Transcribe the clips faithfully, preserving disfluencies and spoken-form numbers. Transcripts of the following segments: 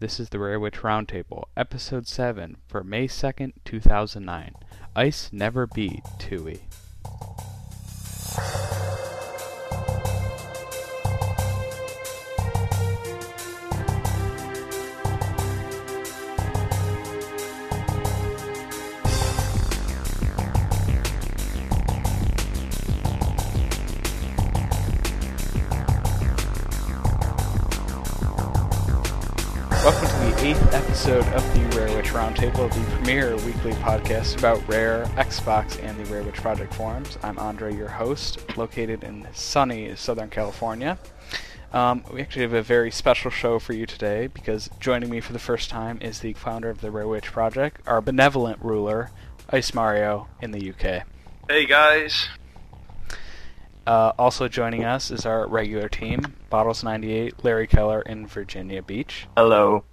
This is the Rare Witch Roundtable, Episode seven, for May second, two thousand nine. Ice Never Beat Tui. Welcome to the eighth episode of the Rare Witch Roundtable, the premier weekly podcast about Rare, Xbox, and the Rare Witch Project forums. I'm Andre, your host, located in sunny Southern California. Um, we actually have a very special show for you today, because joining me for the first time is the founder of the Rare Witch Project, our benevolent ruler, Ice Mario, in the U K. Hey guys! Uh, also joining us is our regular team, Bottles ninety-eight, Larry Keller in Virginia Beach. Hello.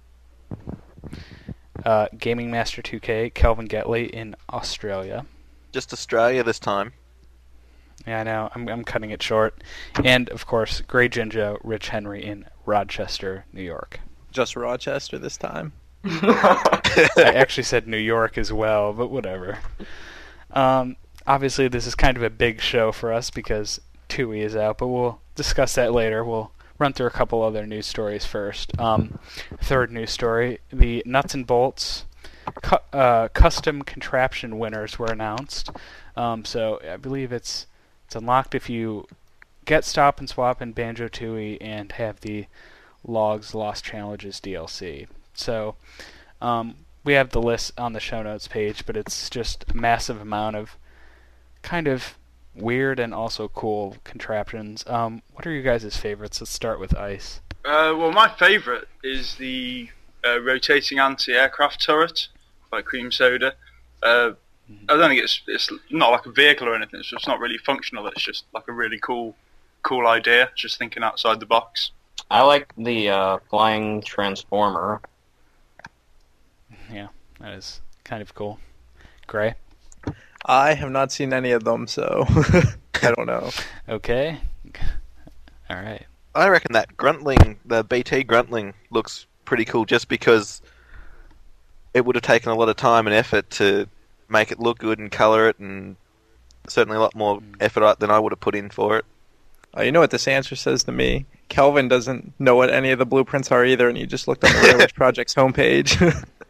Uh, Gaming Master two K, Kelvin Getley in Australia. Just Australia this time. Yeah, I know. I'm I'm cutting it short. And, of course, Grey Jinjo, Rich Henry in Rochester, New York. Just Rochester this time? I actually said New York as well, but whatever. Um, obviously, this is kind of a big show for us because Tui is out, but we'll discuss that later. We'll run through a couple other news stories first. Um, third news story, the Nuts and Bolts cu- uh, custom contraption winners were announced. Um, so I believe it's it's unlocked if you get Stop and Swap in Banjo-Tooie and have the Logs Lost Challenges D L C. So um, we have the list on the show notes page, but it's just a massive amount of kind of weird and also cool contraptions. Um, what are your guys' favorites? Let's start with Ice. Uh, well, my favourite is the uh, rotating anti-aircraft turret by Cream Soda. Uh, mm-hmm. I don't think it's it's not like a vehicle or anything. It's just not really functional. It's just like a really cool, cool idea. Just thinking outside the box. I like the uh, flying transformer. Yeah, that is kind of cool. Gray? I have not seen any of them, so I don't know. Okay. All right. I reckon that Gruntling, the B T Gruntling, looks pretty cool just because it would have taken a lot of time and effort to make it look good and colour it, and certainly a lot more effort than I would have put in for it. Oh, you know what this answer says to me? Kelvin doesn't know what any of the blueprints are either, and he just looked on the Rare Witch Project's homepage.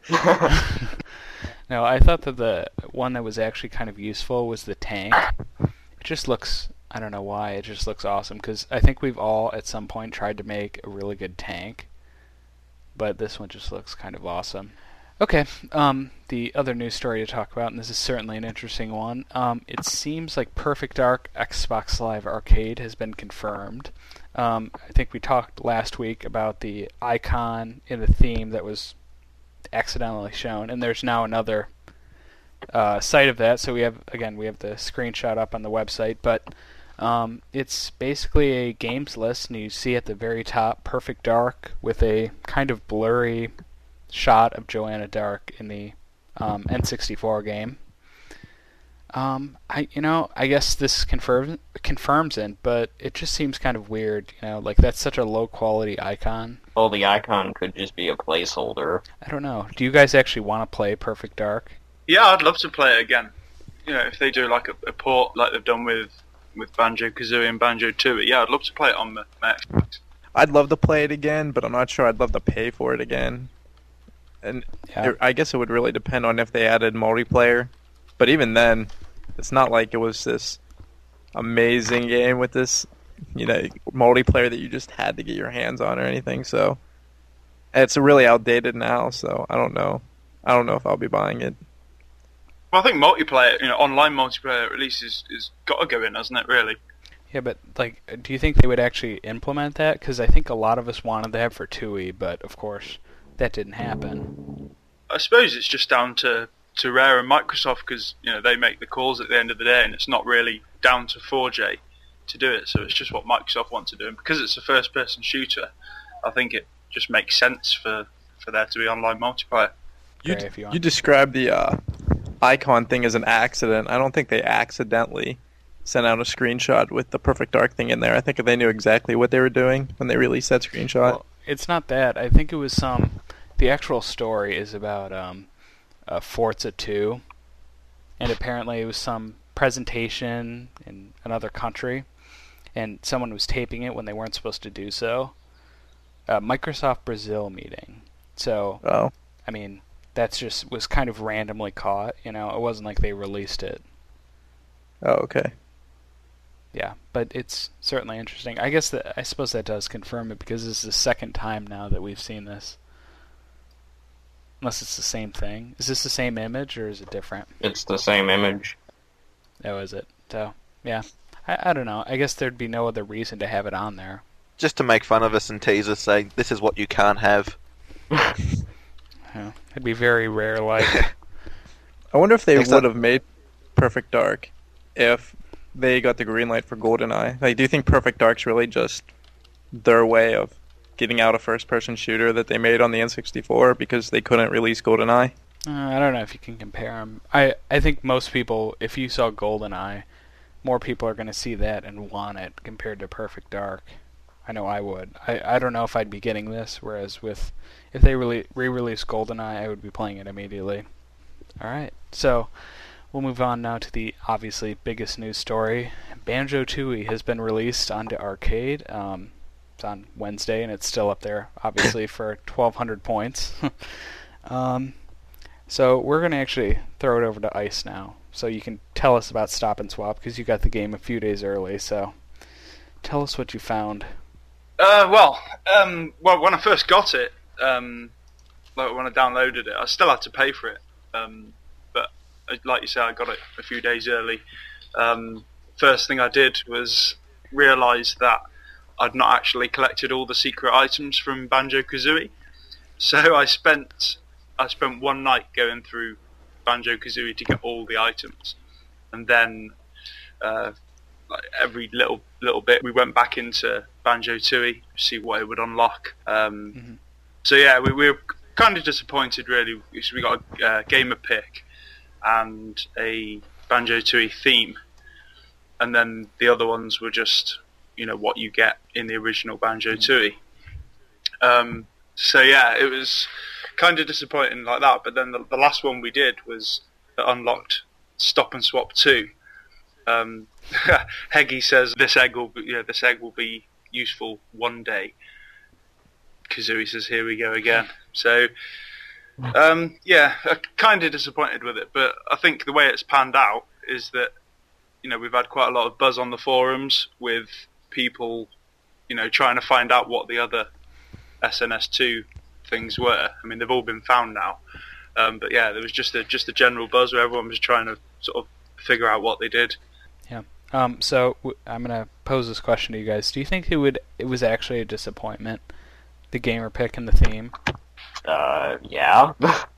No, I thought that the one that was actually kind of useful was the tank. It just looks, I don't know why, it just looks awesome, because I think we've all at some point tried to make a really good tank, but this one just looks kind of awesome. Okay, um, the other news story to talk about, and this is certainly an interesting one, um, it seems like Perfect Dark Xbox Live Arcade has been confirmed. Um, I think we talked last week about the icon in the theme that was accidentally shown, and there's now another uh, site of that. So we have, again, we have the screenshot up on the website, but um, it's basically a games list, and you see at the very top Perfect Dark with a kind of blurry shot of Joanna Dark in the um, N sixty-four game. Um, I you know I guess this confirms confirms it, but it just seems kind of weird. You know, like that's such a low quality icon. Well, the icon could just be a placeholder. I don't know. Do you guys actually want to play Perfect Dark? Yeah, I'd love to play it again. You know, if they do like a, a port like they've done with with Banjo-Kazooie and Banjo-Tooie, yeah, I'd love to play it on my Xbox. I'd love to play it again, but I'm not sure I'd love to pay for it again. And Yeah. it, I guess it would really depend on if they added multiplayer. But even then, it's not like it was this amazing game with this, you know, multiplayer that you just had to get your hands on or anything. So it's really outdated now. So I don't know. I don't know if I'll be buying it. Well, I think multiplayer, you know, online multiplayer at least is is got to go in, hasn't it? Really. Yeah, but like, do you think they would actually implement that? Because I think a lot of us wanted that for Tui, but of course that didn't happen. I suppose it's just down to, to Rare and Microsoft because, you know, they make the calls at the end of the day, and it's not really down to four J to do it. So it's just what Microsoft want to do, and because it's a first-person shooter, I think it just makes sense for, for there to be online multiplayer. You, Okay, if you want. you described the uh, icon thing as an accident. I don't think they accidentally sent out a screenshot with the Perfect Dark thing in there. I think they knew exactly what they were doing when they released that screenshot. Well, it's not that. I think it was some the actual story is about um, uh, Forza two, and apparently it was some presentation in another country, and someone was taping it when they weren't supposed to do so. Uh, Microsoft Brazil meeting. So, Oh. I mean, that's just was kind of randomly caught. You know, it wasn't like they released it. Oh, okay. Yeah, but it's certainly interesting. I guess that I suppose that does confirm it because this is the second time now that we've seen this. Unless it's the same thing. Is this the same image or is it different? It's the same image. Oh, is it? So, yeah. I, I don't know. I guess there'd be no other reason to have it on there. Just to make fun of us and tease us, saying this is what you can't have. Yeah, it'd be very rare, like. I wonder if they Next would up- have made Perfect Dark if they got the green light for GoldenEye. Like, do you think Perfect Dark's really just their way of getting out a first-person shooter that they made on the N sixty-four because they couldn't release GoldenEye? Uh, I don't know if you can compare them. I, I think most people, if you saw GoldenEye, more people are going to see that and want it compared to Perfect Dark. I know I would. I, I don't know if I'd be getting this, whereas with if they really re-release GoldenEye, I would be playing it immediately. Alright, so we'll move on now to the obviously biggest news story. Banjo-Tooie has been released onto arcade. Um, it's on Wednesday, and it's still up there, obviously, for twelve hundred points. um, so we're going to actually throw it over to Ice now, so you can tell us about Stop and Swap, because you got the game a few days early, so tell us what you found. Uh, well, um, well, when I first got it, um, like when I downloaded it, I still had to pay for it. Um, but uh, like you said, I got it a few days early. Um, first thing I did was realise that I'd not actually collected all the secret items from Banjo-Kazooie. So I spent I spent one night going through Banjo-Kazooie to get all the items, and then uh, like every little little bit we went back into Banjo-Tooie to see what it would unlock. Um, Mhm. So yeah, we, we were kind of disappointed really because we got a uh, gamer pick and a Banjo-Tooie theme, and then the other ones were just, you know, what you get in the original Banjo-Tooie. Um, so yeah, it was kind of disappointing like that. But then the, the last one we did was that unlocked Stop and Swap two. Um, Heggy says this egg will be, you know, this egg will be useful one day. Kazooie says, "Here we go again." So, um, yeah, I'm kind of disappointed with it, but I think the way it's panned out is that, you know, we've had quite a lot of buzz on the forums with people, you know, trying to find out what the other S N S two things were. I mean, they've all been found now, um, but yeah, there was just a just a general buzz where everyone was trying to sort of figure out what they did. Yeah. Um, so w- I'm going to pose this question to you guys. Do you think it would it was actually a disappointment, the gamer pick and the theme? Uh, yeah.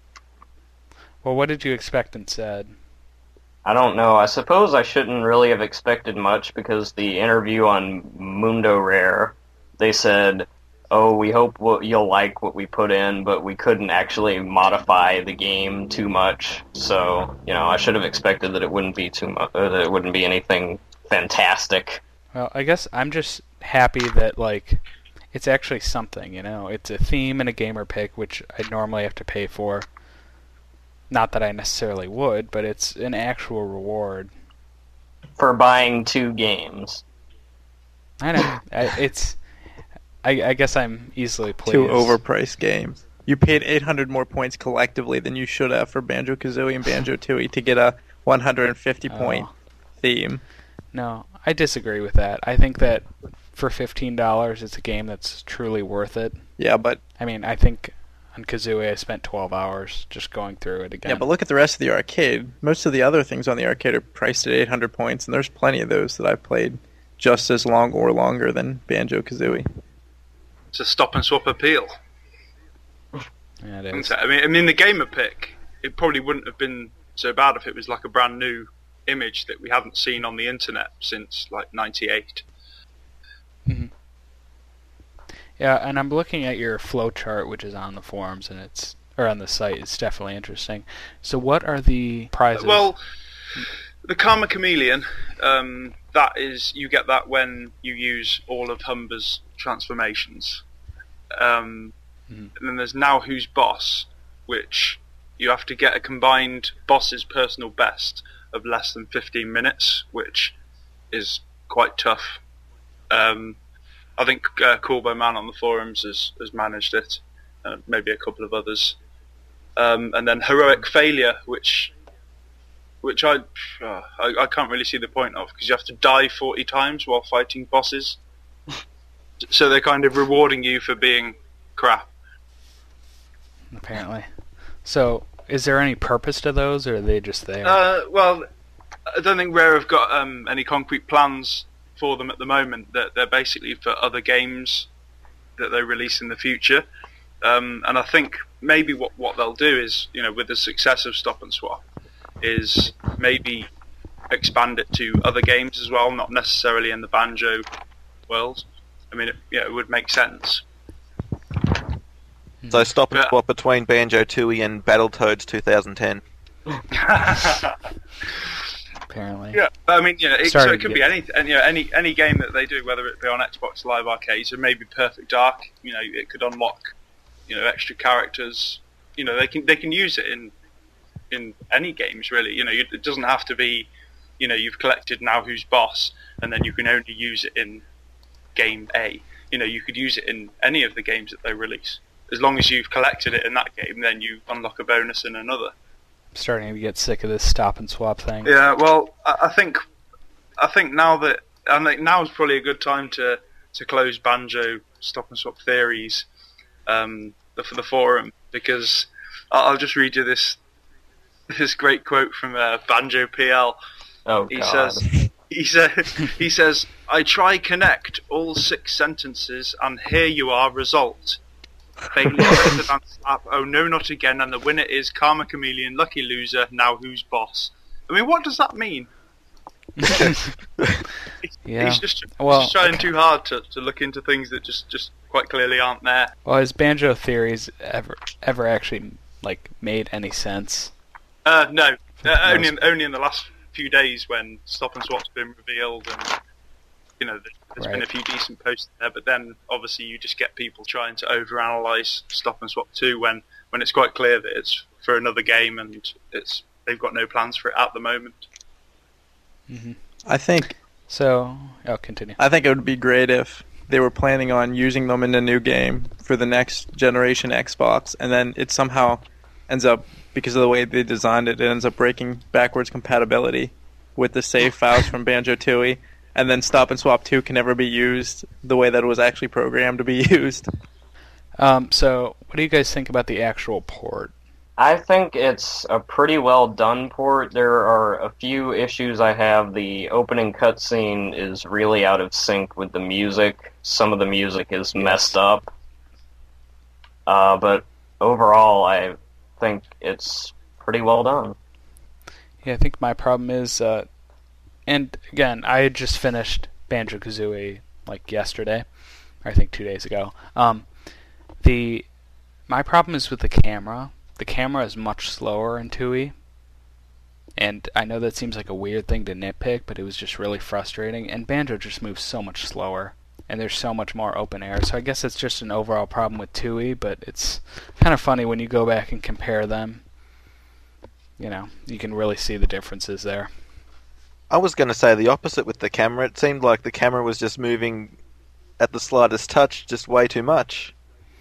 Well, what did you expect instead? I don't know. I suppose I shouldn't really have expected much because the interview on Mundo Rare, they said, "Oh, we hope what you'll like what we put in, but we couldn't actually modify the game too much." So, you know, I should have expected that it wouldn't be too much, uh, that it wouldn't be anything fantastic. Well, I guess I'm just happy that, like, it's actually something, you know? It's a theme and a gamer pick, which I'd normally have to pay for. Not that I necessarily would, but it's an actual reward. For buying two games. I know. I, it's... I, I guess I'm easily pleased. Two overpriced games. You paid eight hundred more points collectively than you should have for Banjo-Kazooie and Banjo-Tooie to get a one hundred fifty point Oh. theme. No, I disagree with that. I think that for fifteen dollars, it's a game that's truly worth it. Yeah, but I mean, I think on Kazooie, I spent twelve hours just going through it again. yeah, but look at the rest of the arcade. Most of the other things on the arcade are priced at eight hundred points, and there's plenty of those that I've played just as long or longer than Banjo-Kazooie. It's a stop and swap appeal. Yeah, it isn't is. it? I mean, I mean, the gamer pick, it probably wouldn't have been so bad if it was like a brand new image that we hadn't seen on the internet since like ninety-eight. Yeah, and I'm looking at your flow chart, which is on the forums, and it's or on the site. It's definitely interesting. So, what are the prizes? Well, the Karma Chameleon, um, that is, you get that when you use all of Humber's transformations. Um, Mhm. and then there's Now Who's Boss, which you have to get a combined boss's personal best of less than fifteen minutes, which is quite tough. Um, I think uh, Corbo Man on the forums has, has managed it, uh, maybe a couple of others. Um, and then Heroic Failure, which which I, uh, I I can't really see the point of, because you have to die forty times while fighting bosses. So they're kind of rewarding you for being crap. Apparently. So, is there any purpose to those, or are they just there? Uh, well, I don't think Rare have got um, any concrete plans for them at the moment. That they're basically for other games that they release in the future. Um, and I think maybe what, what they'll do is, you know, with the success of Stop and Swap, is maybe expand it to other games as well, not necessarily in the Banjo world. I mean, it, yeah, it would make sense. So stop and Yeah. swap between Banjo-Tooie and Battletoads twenty ten. Apparently. Yeah, but I mean, you know, it, so Starting it could to be get- any, any, you know, any any game that they do, whether it be on Xbox Live Arcade, so maybe Perfect Dark. You know, it could unlock, you know, extra characters. You know, they can they can use it in in any games really. You know, you, it doesn't have to be, you know, you've collected Now Who's Boss, and then you can only use it in game A. You know, you could use it in any of the games that they release. As long as you've collected it in that game, then you unlock a bonus in another. I'm starting to get sick of this stop and swap thing. Yeah, well, I, I think, I think now that I think now is probably a good time to, to close Banjo Stop and Swap theories um, for the forum, because I'll, I'll just read you this this great quote from uh, Banjo P L. Oh He God. says, he says, he says, I try connect all six sentences, and here you are, result. Failure better than slap. Oh no, not again. And the winner is Karma Chameleon. Lucky loser. Now who's boss? I mean, what does that mean? Yeah. He's just, he's Well, just trying too hard to, to look into things that just, just quite clearly aren't there. Well, has Banjo theories ever ever actually like made any sense? Uh, no, For uh, the only most in, only in the last few days when Stop and Swap's been revealed, and you know, there- there's been Right. a few decent posts there. But then, obviously, you just get people trying to overanalyze Stop and Swap two when when it's quite clear that it's for another game and it's they've got no plans for it at the moment. Mm-hmm. I think So, oh, continue. I think it would be great if they were planning on using them in a new game for the next generation Xbox, and then it somehow ends up, because of the way they designed it, it ends up breaking backwards compatibility with the save files from Banjo-Tooie, and then Stop and Swap two can never be used the way that it was actually programmed to be used. Um, so, what do you guys think about the actual port? I think it's a pretty well done port. There are a few issues I have. The opening cutscene is really out of sync with the music. Some of the music is messed up. Uh, but overall, I think it's pretty well done. Yeah, I think my problem is, uh, and again, I had just finished Banjo-Kazooie like yesterday, or I think two days ago. Um, the my problem is with the camera. The camera is much slower in Tooie, and I know that seems like a weird thing to nitpick, but it was just really frustrating. And Banjo just moves so much slower, and there's so much more open air. So I guess it's just an overall problem with Tooie, but it's kind of funny when you go back and compare them. You know, you can really see the differences there. I was going to say the opposite with the camera. It seemed like the camera was just moving at the slightest touch, just way too much.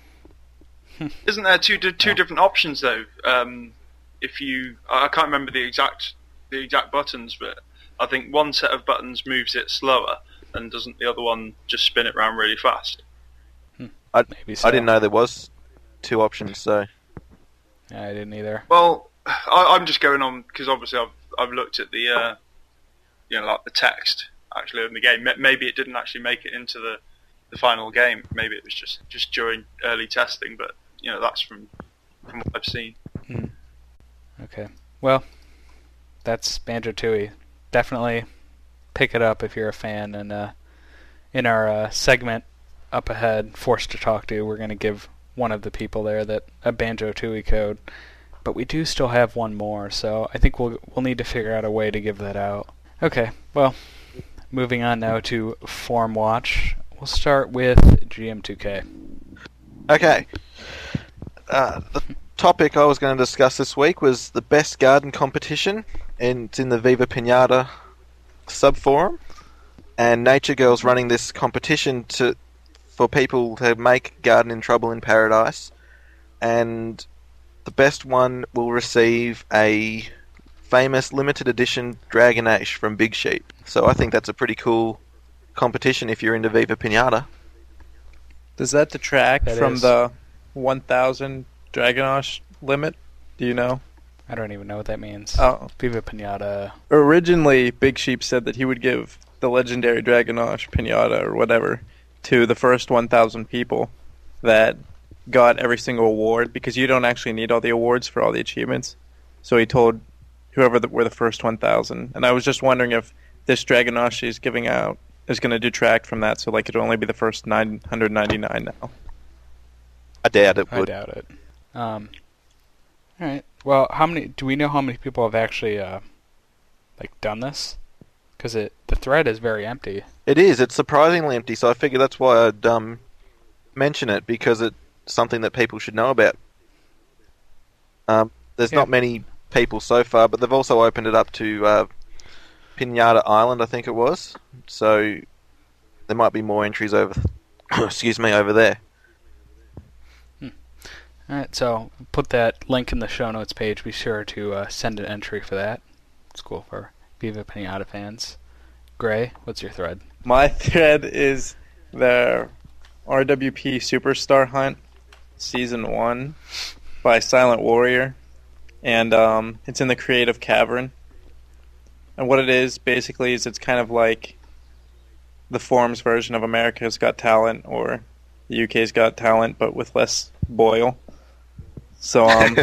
Isn't there two di- two Yeah. different options though? Um, if you, I I can't remember the exact the exact buttons, but I think one set of buttons moves it slower, and doesn't the other one just spin it around really fast? Maybe so. I didn't know there was two options, so Yeah, I didn't either. Well, I, I'm just going on because obviously I've I've looked at the uh, you know, like the text actually in the game. M- Maybe it didn't actually make it into the, the final game. Maybe it was just, just during early testing. But you know, that's from from what I've seen. Okay. Well, that's Banjo-Tooie. Definitely pick it up if you're a fan. And uh, in our uh, segment up ahead, Forced to Talk to, we're going to give one of the people there that a Banjo-Tooie code. But we do still have one more, so I think we'll we'll need to figure out a way to give that out. Okay, well, moving on now to Form Watch. We'll start with G M two K. Okay. Uh, the topic I was going to discuss this week was the best garden competition, and it's in the Viva Pinata subforum. And Nature Girl's running this competition to for people to make Garden in Trouble in Paradise, and the best one will receive a famous limited edition Dragonache from Big Sheep. So I think that's a pretty cool competition if you're into Viva Pinata. Does that detract That from is. the one thousand Dragonache limit? Do you know? I don't even know what that means. Oh. Viva Pinata. Originally, Big Sheep said that he would give the legendary Dragonache Pinata or whatever to the first one thousand people that got every single award, because you don't actually need all the awards for all the achievements. So he told whoever the, were the first one thousand. And I was just wondering if this Dragonache he's giving out is going to detract from that, so like it'll only be the first nine hundred ninety-nine now. I doubt it I would. doubt it. Um, all right. Well, how many? Do we know how many people have actually uh, like done this? Because it the thread is very empty. It is. It's surprisingly empty, so I figure that's why I'd um, mention it, because it's something that people should know about. Um, there's Yeah. not many people so far, but they've also opened it up to uh, Pinata Island, I think it was. So there might be more entries over. excuse me, over there. All right. So put that link in the show notes page. Be sure to uh, send an entry for that. It's cool for Viva Pinata fans. Gray, what's your thread? My thread is the R W P Superstar Hunt Season one by Silent Warrior, and um, it's in the Creative Cavern. And what it is, basically, is it's kind of like the forums version of America's Got Talent or the U K's Got Talent, but with less boil. So, um,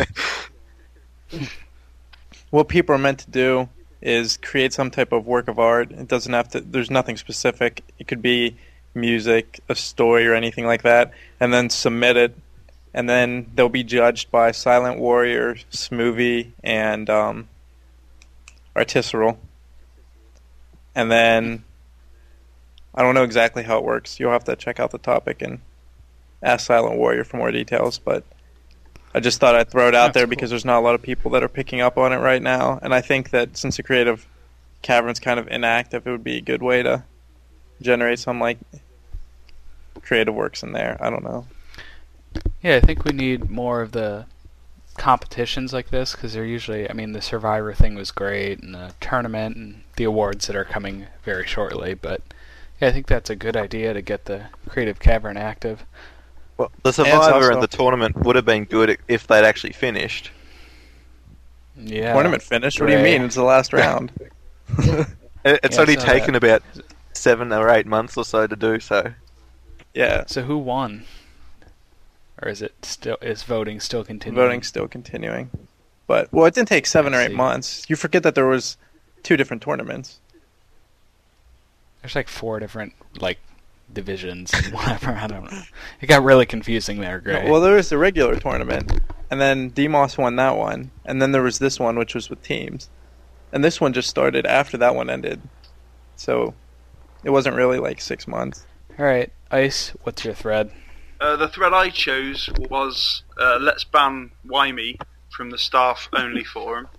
what people are meant to do is create some type of work of art. It doesn't have to, there's nothing specific. It could be music, a story, or anything like that, and then submit it, and then they'll be judged by Silent Warrior, Smoothie, and um, Artisaral. And then, I don't know exactly how it works. You'll have to check out the topic and ask Silent Warrior for more details, but I just thought I'd throw it out That's there cool. because there's not a lot of people that are picking up on it right now, and I think that since the Creative Cavern's kind of inactive, it would be a good way to generate some like creative works in there. I don't know. Yeah, I think we need more of the competitions like this, because they're usually, I mean, the Survivor thing was great, and the tournament, and the awards that are coming very shortly, but yeah, I think that's a good idea to get the Creative Cavern active. Well, the it's Survivor also- and the tournament would have been good if they'd actually finished. Yeah. Tournament finished? What do you Right. mean? It's the last round. It- It's Yeah, I only saw taken that. about seven or eight months or so to do so. Yeah. So who won? Or is it still, is voting still continuing? Voting's still continuing. But, well, it didn't take seven or I eight see. months. You forget that there was two different tournaments. There's like four different, like, divisions and whatever, I don't know. It got really confusing there, Gray. Well, there was the regular tournament, and then Demos won that one, and then there was this one, which was with teams. And this one just started after that one ended. So, it wasn't really like six months. Alright, Ice, what's your thread? Uh, the thread I chose was uh, let's ban Wymie from the staff only forum.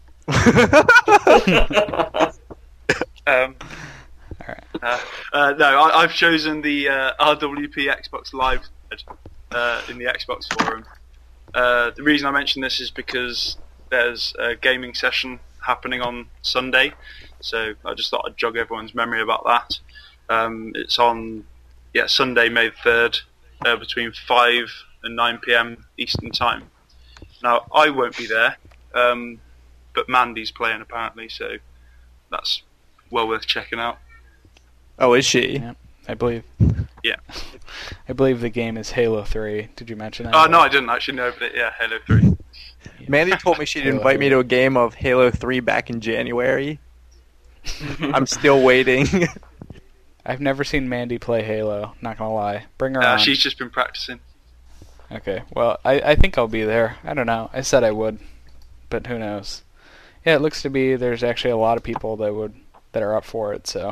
um, Alright. uh, uh, no, I, I've chosen the uh, R W P Xbox Live thread uh, in the Xbox forum. Uh, the reason I mention this is because there's a gaming session happening on Sunday, so I just thought I'd jog everyone's memory about that. Um, it's on yeah Sunday, May third, uh, between five and nine p.m. Eastern Time. Now, I won't be there, um, but Mandy's playing apparently, so that's well worth checking out. Oh, is she? Yeah, I believe. Yeah. I believe the game is Halo three. Did you mention that? Oh, no, I didn't actually know, but yeah, Halo three. Mandy told me she'd invite me to a game of Halo three back in January. I'm still waiting. I've never seen Mandy play Halo, not gonna lie. Bring her Uh, on. she's just been practicing. Okay, well, I, I think I'll be there. I don't know. I said I would, but who knows? Yeah, it looks to be there's actually a lot of people that would that are up for it, so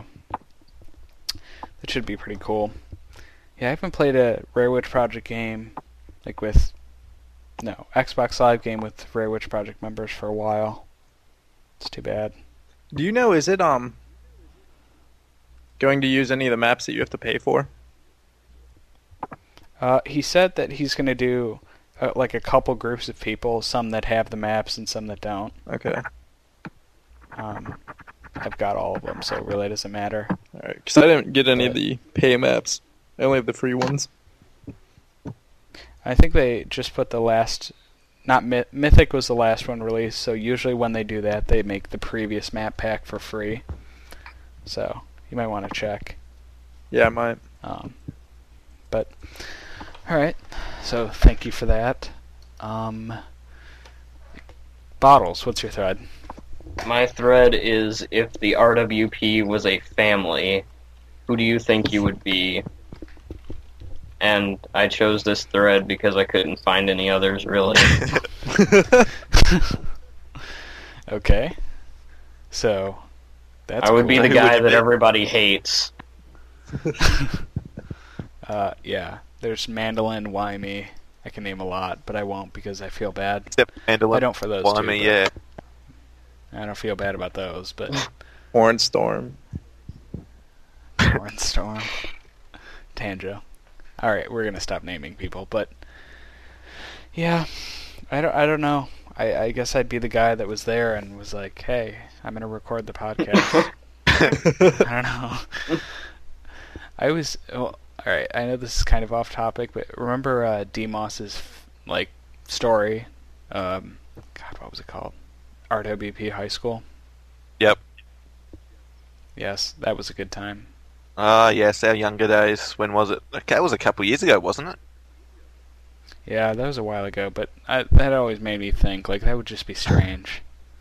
that should be pretty cool. Yeah, I haven't played a Rare Witch Project game like with no Xbox Live game with Rare Witch Project members for a while. It's too bad. Do you know, is it um going to use any of the maps that you have to pay for? Uh, he said that he's going to do uh, like a couple groups of people, some that have the maps and some that don't. Okay. Um, I've got all of them, so it really doesn't matter. Alright, because I didn't get any of the pay maps. I only have the free ones. I think they just put the last... Not Myth- Mythic was the last one released, so usually when they do that, they make the previous map pack for free. So, you might want to check. Yeah, I might. Um, but, alright. So, thank you for that. Um, Bottles, what's your thread? My thread is, if the R W P was a family, who do you think you would be? And I chose this thread because I couldn't find any others, really. Okay. So, that's I would cool. be the Who guy would you that be? everybody hates. Uh, yeah. There's Mandolin, Wymie. I can name a lot, but I won't because I feel bad. Except Mandolin. I don't for those Well, two. I mean, but yeah. I don't feel bad about those, but Orange Storm. Orange Storm, Tanjo. All right, we're gonna stop naming people, but yeah, I don't. I don't know. I, I guess I'd be the guy that was there and was like, "Hey, I'm gonna record the podcast." I don't know. I was. Well, all right. I know this is kind of off topic, but remember uh, Demos' like story? Um, God, what was it called? R W P High School. Yep. Yes, that was a good time. Ah, yes, our younger days. When was it? Okay, it was a couple of years ago, wasn't it? Yeah, that was a while ago, but I, that always made me think, like, that would just be strange.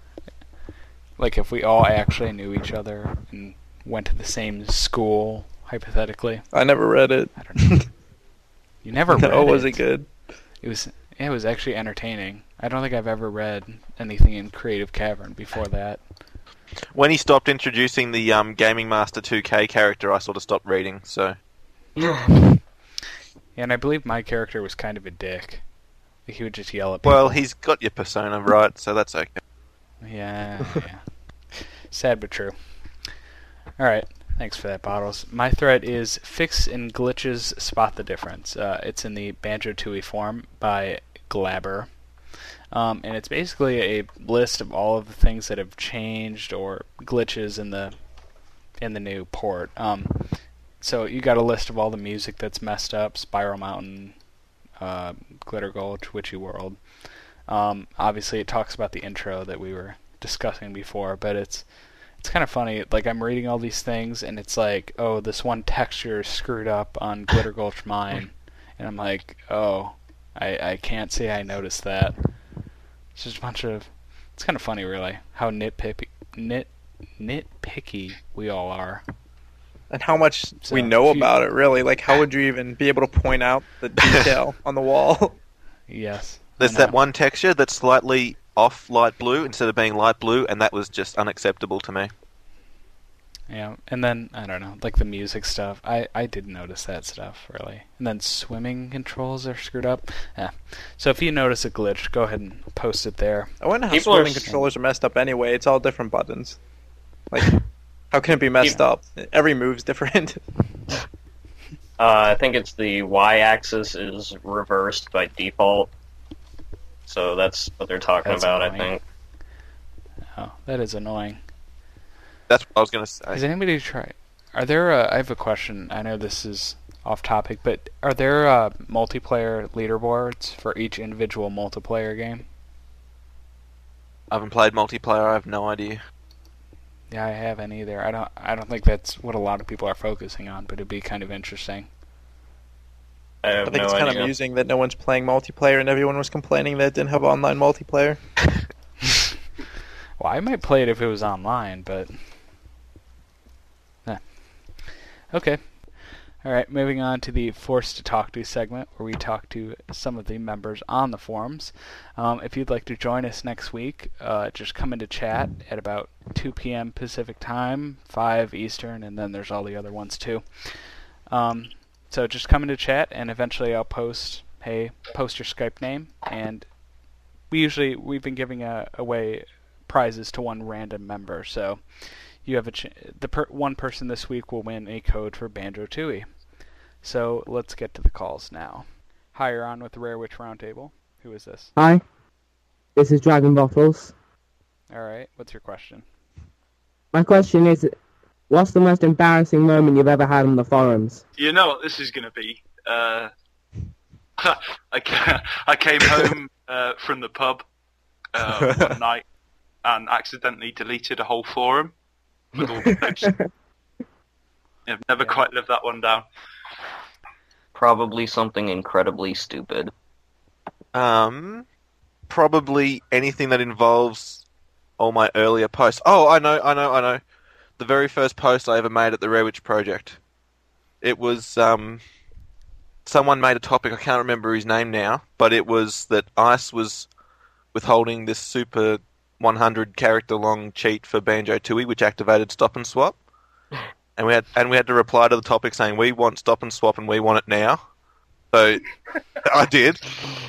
Like, if we all actually knew each other and went to the same school, hypothetically. I never read it. I don't know. You never read Oh, it? was it good? It was, yeah, it was actually entertaining. I don't think I've ever read anything in Creative Cavern before that. When he stopped introducing the um, Gaming Master two K character, I sort of stopped reading, so... Yeah, and I believe my character was kind of a dick. Like, he would just yell at people. Well, he's got your persona right, so that's okay. Yeah, yeah. Sad but true. Alright, thanks for that, Bottles. My thread is Fix and Glitches Spot the Difference. Uh, it's in the Banjo-Tooie form by Glabber. Um, and it's basically a list of all of the things that have changed or glitches in the in the new port. Um, so you got a list of all the music that's messed up: Spiral Mountain, uh, Glitter Gulch, Witchy World. Um, obviously, it talks about the intro that we were discussing before, but it's it's kind of funny. Like, I'm reading all these things, and it's like, oh, this one texture is screwed up on Glitter Gulch Mine, and I'm like, oh, I I can't say I noticed that. It's just a bunch of... It's kind of funny, really, how nitpicky, nit, nitpicky we all are. And how much So, we know if you- about it, really. Like, how would you even be able to point out the detail on the wall? Yes. I There's know. that one texture that's slightly off light blue instead of being light blue, and that was just unacceptable to me. Yeah, and then, I don't know, like the music stuff. I, I did notice that stuff, really. And then swimming controls are screwed up. Yeah. So if you notice a glitch, go ahead and post it there. I wonder how People are swimming s- controllers are messed up anyway. It's all different buttons. Like, how can it be messed Yeah. up? Every move's different. Uh, I think it's the y-axis is reversed by default. So that's what they're talking That's about, I annoying. think. Oh, that is annoying. That's what I was going to Has say. anybody tried... Are there... Uh, I have a question. I know this is off topic, but are there uh, multiplayer leaderboards for each individual multiplayer game? I haven't played multiplayer, I have no idea. Yeah, I haven't either. I don't. I don't think that's what a lot of people are focusing on, but it'd be kind of interesting. I I have think no it's kind of idea. amusing that no one's playing multiplayer and everyone was complaining that it didn't have online multiplayer. Well, I might play it if it was online, but... Eh. Okay. Alright, moving on to the Forced to Talk To segment, where we talk to some of the members on the forums. Um, if you'd like to join us next week, uh, just come into chat at about two p.m. Pacific Time, five Eastern, and then there's all the other ones too. Um, so just come into chat, and eventually I'll post hey, post your Skype name, and we usually we've been giving a, away prizes to one random member. So you have a ch- the per- one person this week will win a code for Banjo-Tooie. So let's get to the calls now. Hi, you're on with the Rare Witch Roundtable. Who is this? Hi, this is Dragon Bottles. All right, what's your question? My question is, what's the most embarrassing moment you've ever had on the forums? You know what this is going to be. Uh, I, ca- I came home uh, from the pub uh, one night and accidentally deleted a whole forum with all the posts. I've never Yeah. quite lived that one down. Probably something incredibly stupid. Um, probably anything that involves all my earlier posts. Oh, I know, I know, I know. The very first post I ever made at the Rare Witch Project. It was, um, someone made a topic, I can't remember his name now, but it was that ICE was withholding this super one hundred character long cheat for Banjo-Tooie, which activated Stop and Swap. And we had and we had to reply to the topic saying, we want Stop and Swap and we want it now. So, I did.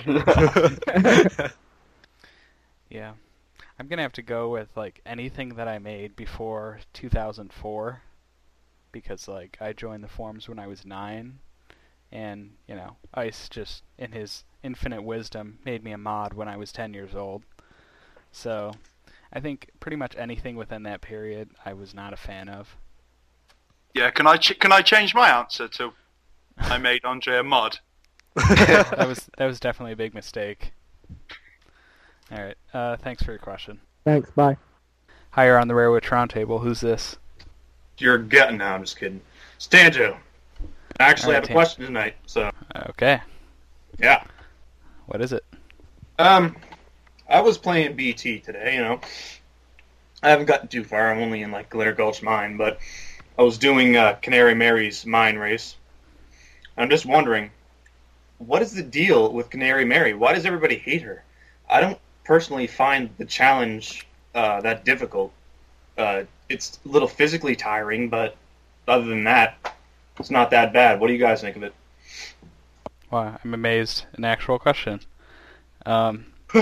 Yeah. I'm going to have to go with like anything that I made before two thousand four because like I joined the forums when I was nine and, you know, Ice just in his infinite wisdom made me a mod when I was ten years old. So, I think pretty much anything within that period I was not a fan of. Yeah, can I ch- can I change my answer to I made Andre a mod? that was that was definitely a big mistake. All right. Uh, thanks for your question. Thanks, bye. Hi, you're on the Rare Witch Roundtable. Who's this? You're getting now. I'm just kidding. Stanjo. I actually Alright, have a Tan- question tonight. So Okay. yeah. What is it? Um, I was playing B T today. You know, I haven't gotten too far. I'm only in like Glitter Gulch Mine, but I was doing uh, Canary Mary's mine race. I'm just wondering, what is the deal with Canary Mary? Why does everybody hate her? I don't personally find the challenge uh, that difficult. Uh, it's a little physically tiring, but other than that, it's not that bad. What do you guys think of it? Wow, I'm amazed. An actual question. Um,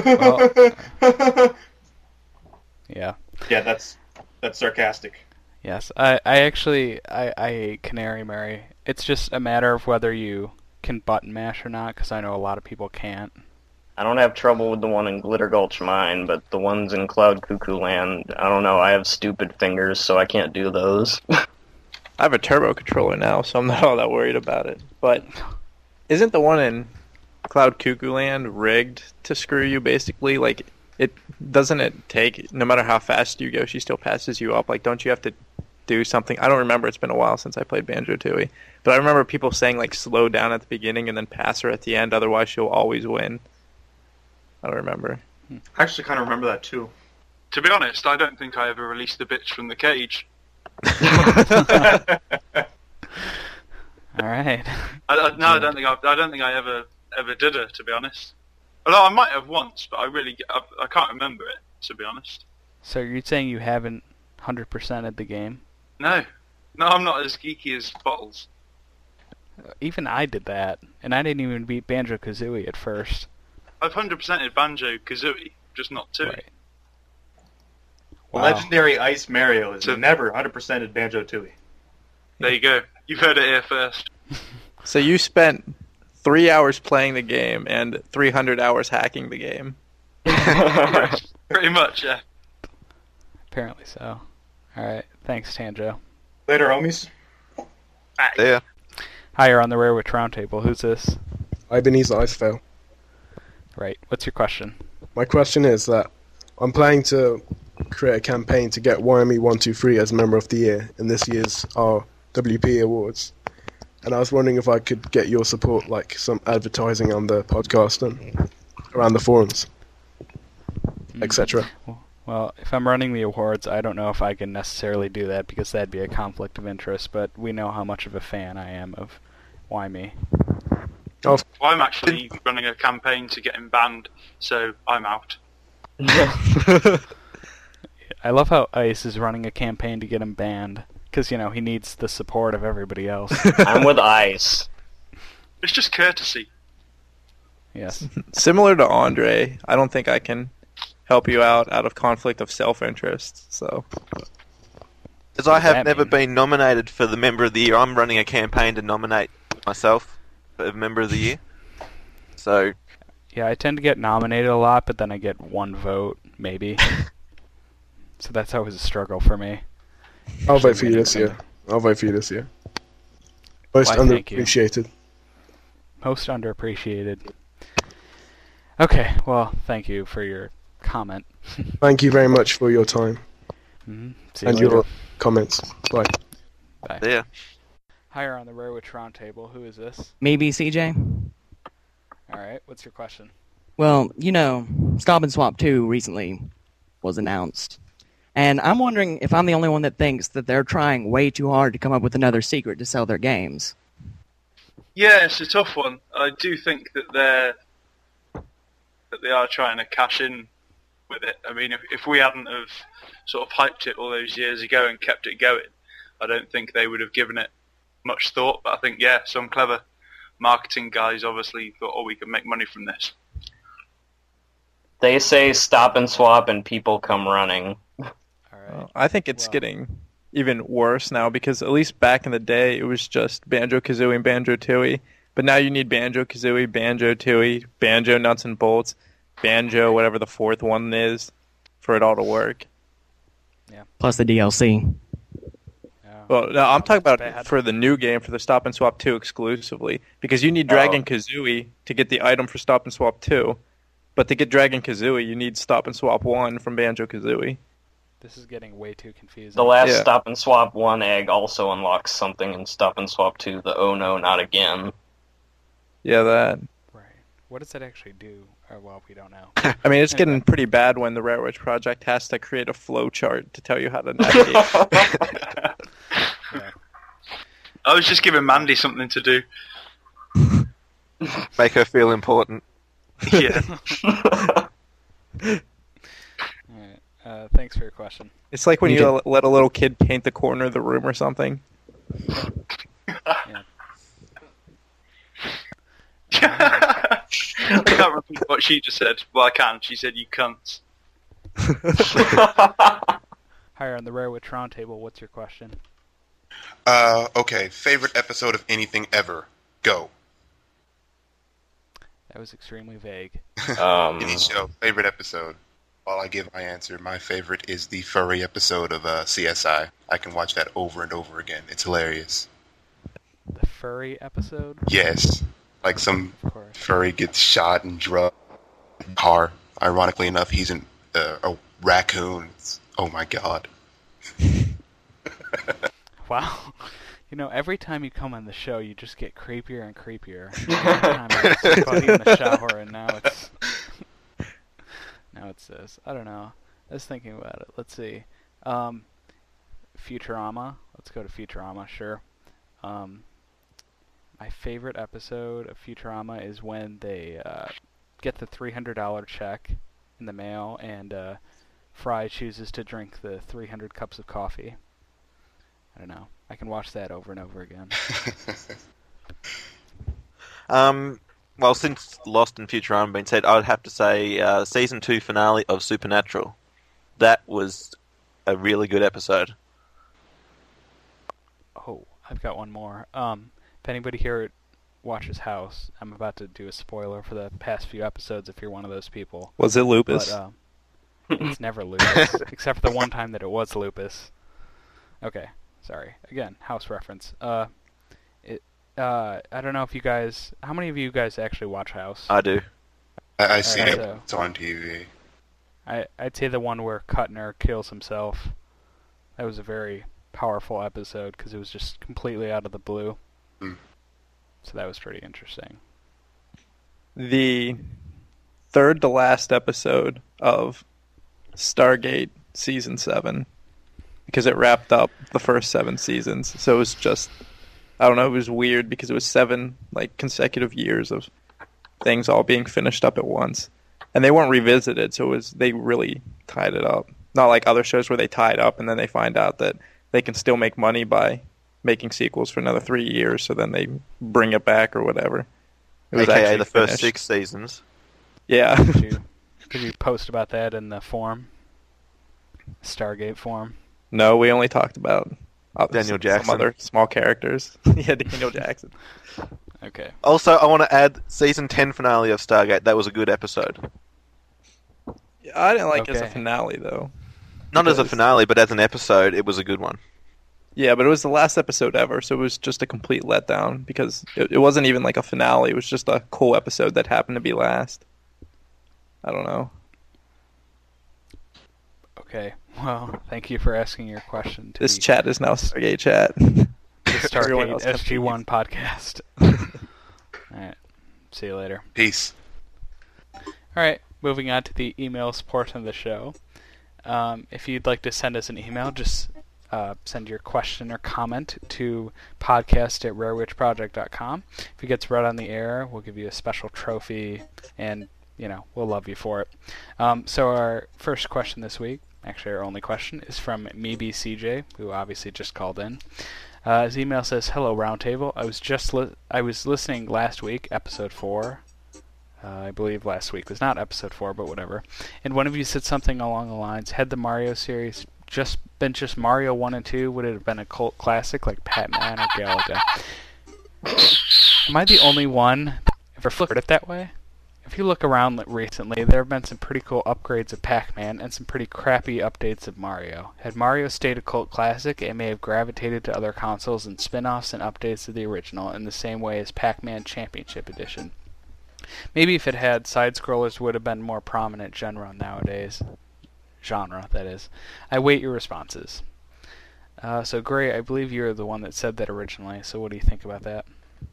yeah. Yeah, that's that's sarcastic. Yes. I, I actually, I, I hate Canary Mary. It's just a matter of whether you can button mash or not, because I know a lot of people can't. I don't have trouble with the one in Glitter Gulch Mine, but the ones in Cloud Cuckoo Land, I don't know, I have stupid fingers, so I can't do those. I have a turbo controller now, so I'm not all that worried about it. But isn't the one in Cloud Cuckoo Land rigged to screw you, basically? Like, it doesn't it take, no matter how fast you go, she still passes you up? Like, don't you have to do something? I don't remember. It's been a while since I played Banjo-Tooie. But I remember people saying, like, slow down at the beginning and then pass her at the end, otherwise she'll always win. I don't remember. I actually kind of remember that too. To be honest, I don't think I ever released the bitch from the cage. All right. I, I, no, I don't think I, I don't think I ever ever did her. To be honest, although I might have once, but I really I, I can't remember it. To be honest, So you're saying you haven't one hundred percented the game? no, no, I'm not as geeky as Bottles. Even I did that, and I didn't even beat Banjo-Kazooie at first. I've one hundred percented Banjo Kazooie, just not two. Right. Wow. Legendary Ice Mario is So- never one hundred percented Banjo-Tooie. There you go. You've heard it here first. So you spent three hours playing the game and three hundred hours hacking the game. Yes, pretty much, yeah. Apparently so. All right. Thanks, Tanjo. Later, homies. Yeah. Hi, you're on the Rare Witch Roundtable. Who's this? Ebenezer Icefell. Right. What's your question? My question is that I'm planning to create a campaign to get Y M E one two three as Member of the Year in this year's R W P Awards. And I was wondering if I could get your support, like some advertising on the podcast and around the forums, et cetera. Well, if I'm running the awards, I don't know if I can necessarily do that because that'd be a conflict of interest, but we know how much of a fan I am of Why Me. Well, I'm actually running a campaign to get him banned, so I'm out. I love how Ice is running a campaign to get him banned, because, you know, he needs the support of everybody else. I'm with Ice. It's just courtesy. Yes. Similar to Andre, I don't think I can help you out out of conflict of self-interest. So, As I have that never mean? been nominated for the Member of the Year, I'm running a campaign to nominate myself for Member of the Year. So, Yeah, I tend to get nominated a lot, but then I get one vote, maybe. So that's always a struggle for me. I'll vote for you this year. I'll vote for you this year. Most Why, thank you. underappreciated. Most underappreciated. Okay, well, thank you for your comment. Thank you very much for your time hmm See you and later. your comments. Bye. Bye. yeah. Higher on the Rarewitch Roundtable, who is this? Maybe C J? Alright, what's your question? Well, you know, Stop and Swap two recently was announced. And I'm wondering if I'm the only one that thinks that they're trying way too hard to come up with another secret to sell their games. Yeah, it's a tough one. I do think that they're that they are trying to cash in with it. I mean, if if we hadn't have sort of hyped it all those years ago and kept it going, I don't think they would have given it much thought. But I think, yeah, some clever marketing guys obviously thought, oh, we can make money from this. They say stop and swap and people come running. Alright. Uh, I think it's Well- getting even worse now because at least back in the day it was just Banjo-Kazooie and Banjo-Tooie. But now you need Banjo-Kazooie, Banjo-Tooie, Banjo Nuts and Bolts, Banjo whatever the fourth one is for it all to work. Plus the D L C. Yeah. Well, no, I'm talking about Bad. for the new game, for the Stop and Swap two exclusively, because you need Dragon Kazooie to get the item for Stop and Swap two, but to get Dragon Kazooie, you need Stop and Swap one from Banjo Kazooie. This is getting way too confusing. The last Yeah. Stop and Swap one egg also unlocks something in Stop and Swap two, the oh no, not again. Yeah, that. Right. What does that actually do? Or, well, we don't know. I mean, it's getting pretty bad when the Rarewitch Project has to create a flow chart to tell you how to navigate. Yeah. I was just giving Mandy something to do. Make her feel important. Yeah. Alright. Uh, thanks for your question. It's like when You you let a little kid paint the corner of the room or something. I can't repeat what she just said. Well, I can. She said, you cunts. Higher on the Rarewitch Roundtable, what's your question? Uh, okay. Favorite episode of anything ever? Go. That was extremely vague. Um, Any show. Favorite episode. While I give my answer, my favorite is the furry episode of uh, C S I. I can watch that over and over again. It's hilarious. The furry episode? Yes. Like some Of course. furry gets shot and drugged in a car. Ironically enough, he's an, uh, a raccoon. It's- oh my god. Wow. You know, every time you come on the show, you just get creepier and creepier. Every time I was buddy in the shower, and now it's... now it's this. I don't know. I was thinking about it. Let's see. Um, Futurama. Let's go to Futurama, sure. Um, my favorite episode of Futurama is when they uh, get the three hundred dollars check in the mail, and uh, Fry chooses to drink the three hundred cups of coffee. I don't know. I can watch that over and over again. Um, well, since Lost and Futurama have been said, I would have to say uh, season two finale of Supernatural. That was a really good episode. Oh, I've got one more. Um, if anybody here watches House, I'm about to do a spoiler for the past few episodes if you're one of those people. Was it Lupus? But, um, it's never Lupus, except for the one time that it was Lupus. Okay, sorry. Again, House reference. Uh, it. Uh, I don't know if you guys. How many of you guys actually watch House? I do. I, I see Alright, it. so- It's on T V. I I'd say the one where Kuttner kills himself. That was a very powerful episode because it was just completely out of the blue. Mm. So that was pretty interesting. The third to last episode of Stargate season seven, because it wrapped up the first seven seasons. So it was just, I don't know, it was weird because it was seven like consecutive years of things all being finished up at once, and they weren't revisited. So it was they really tied it up. Not like other shows where they tie it up and then they find out that they can still make money by making sequels for another three years. So then they bring it back or whatever. It It was A K A actually the first finished. six seasons. Yeah. Did you, did you post about that in the forum? Stargate forum? No, we only talked about uh, Daniel some Jackson. other small characters. Yeah, Daniel Jackson. Okay. Also, I want to add season ten finale of Stargate. That was a good episode. Yeah, I didn't like it as a Okay. finale though. Not as a Because- finale, but as an episode, it was a good one. Yeah, but it was the last episode ever, so it was just a complete letdown because it, it wasn't even like a finale. It was just a cool episode that happened to be last. I don't know. Okay. Well, thank you for asking your question to This the, chat is now Stargate chat. the Everyone Stargate else can S G one podcast. Alright. See you later. Peace. Alright, moving on to the emails portion of the show. Um, if you'd like to send us an email, just uh, send your question or comment to podcast at rare witch project dot com. If it gets read on the air, we'll give you a special trophy, and, you know, we'll love you for it. Um, so our first question this week, actually our only question, is from MeBeCJ, who obviously just called in. Uh, his email says, "Hello, Roundtable. I was just li- I was listening last week, episode four. Uh, I believe last week was not episode four, but whatever. And one of you said something along the lines, had the Mario series just been just Mario one and two, would it have been a cult classic like Pac-Man or Galaga? Am I the only one ever heard it that way? If you look around recently, there have been some pretty cool upgrades of Pac-Man and some pretty crappy updates of Mario. Had Mario stayed a cult classic, it may have gravitated to other consoles and spin-offs and updates of the original in the same way as Pac-Man Championship Edition. Maybe if it had, side-scrollers would have been more prominent genre nowadays. Genre, that is. I wait your responses." Uh, so, Gray, I believe you're the one that said that originally, so what do you think about that?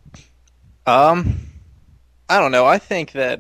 Um, I don't know. I think that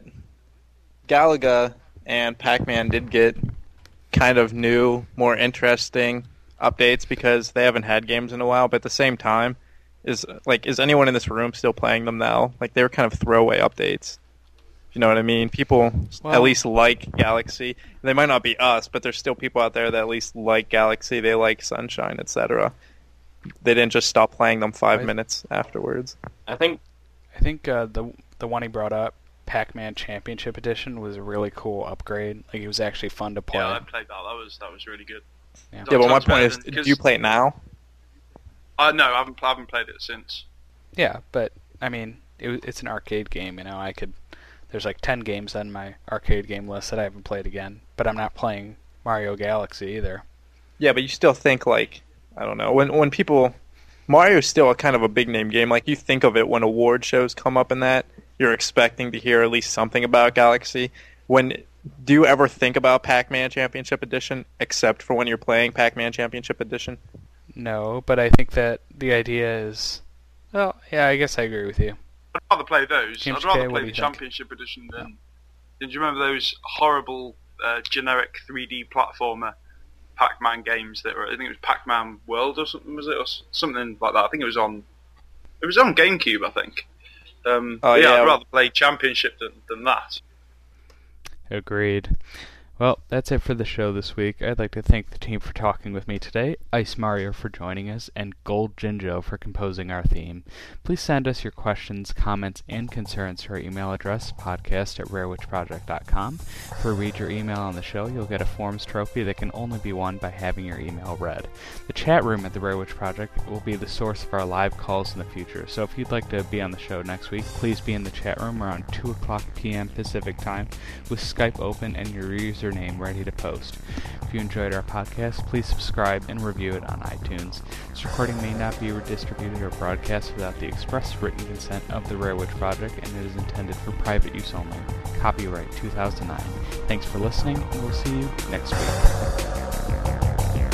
Galaga and Pac-Man did get kind of new, more interesting updates because they haven't had games in a while. But at the same time, is like is anyone in this room still playing them now? Like they were kind of throwaway updates. You know what I mean? People Well- at least like Galaxy. They might not be us, but there's still people out there that at least like Galaxy. They like Sunshine, et cetera. They didn't just stop playing them five Right. minutes afterwards. I think I think uh, the the one he brought up, Pac-Man Championship Edition, was a really cool upgrade. Like it was actually fun to play. Yeah, I played that. That was that was really good. Yeah. Yeah, but my Sounds point better is, than- do you play it now? Uh, no, I haven't, I haven't played it since. Yeah, but I mean, it, w- it's an arcade game. You know, I could. There's like ten games on my arcade game list that I haven't played again, but I'm not playing Mario Galaxy either. Yeah, but you still think like I don't know when when people Mario's still a kind of a big name game. Like you think of it when award shows come up in that you're expecting to hear at least something about Galaxy. When do you ever think about Pac-Man Championship Edition except for when you're playing Pac-Man Championship Edition? No, but I think that the idea is. Well, yeah, I guess I agree with you. I'd rather play those. James I'd rather K, what play do the you think? Championship Edition than. Did you remember those horrible, uh, generic three D platformer Pac-Man games that were? I think it was Pac-Man World or something, was it, or s- something like that? I think it was on. It was on GameCube, I think. Um, Oh, but yeah, yeah. I'd rather play Championship than than that. Agreed. Well, that's it for the show this week. I'd like to thank the team for talking with me today, Ice Mario for joining us, and Gold Jinjo for composing our theme. Please send us your questions, comments, and concerns to our email address, podcast at rare witch project dot com. If we read your email on the show, you'll get a Forms trophy that can only be won by having your email read. The chat room at the Rare Witch Project will be the source of our live calls in the future, so if you'd like to be on the show next week, please be in the chat room around two o'clock p.m. Pacific time with Skype open and your username ready to post. If you enjoyed our podcast, please subscribe and review it on iTunes. This recording may not be redistributed or broadcast without the express written consent of the Rare Witch Project, and it is intended for private use only. Copyright two thousand nine. Thanks for listening, and we'll see you next week.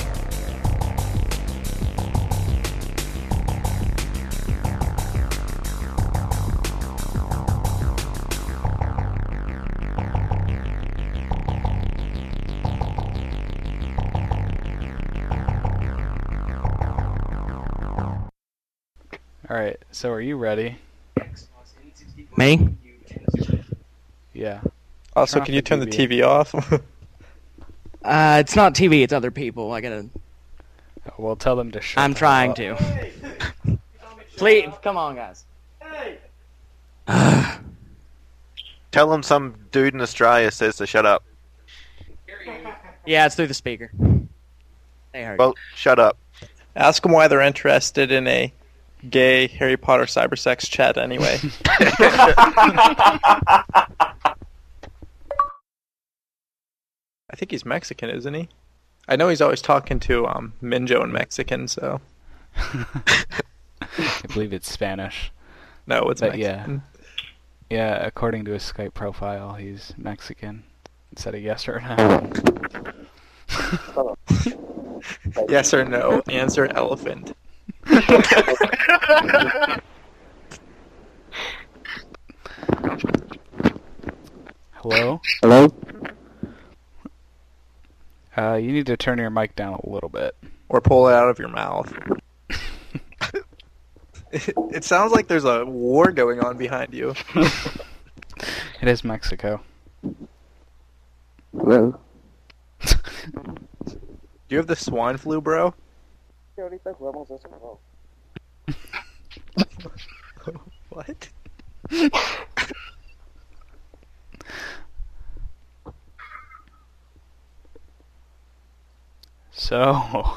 Alright, so are you ready? Me? Yeah. Also, Turn off can you the turn the T T V. V off? Uh, it's not T V, it's other people. I gotta. We'll tell them to shut I'm the trying hell up. to. Please, come on, guys. Tell them some dude in Australia says to shut up. Yeah, it's through the speaker. They heard. Well, shut up. Ask them why they're interested in a gay Harry Potter cybersex chat anyway. I think he's Mexican, isn't he? I know he's always talking to um, Minjo in Mexican, so... I believe it's Spanish. No, it's But Mexican. Yeah, yeah. According to his Skype profile, he's Mexican. Instead of yes or no. Yes or no? Answer elephant. Hello? Hello? Uh, you need to turn your mic down a little bit. Or pull it out of your mouth. it, it sounds like there's a war going on behind you. It is Mexico. Hello? Do you have the swine flu, bro? What? So,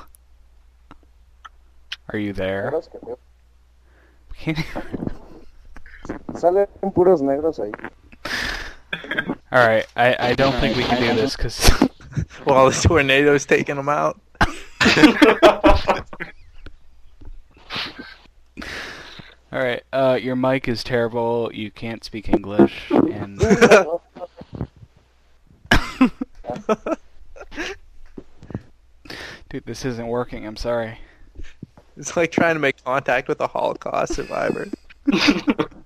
are you there? Can't even- Salen puros negros ahí. Alright, I, I don't think we can do this because While the tornado's taking them out. Alright, uh, your mic is terrible, you can't speak English, and... Dude, this isn't working, I'm sorry. It's like trying to make contact with a Holocaust survivor.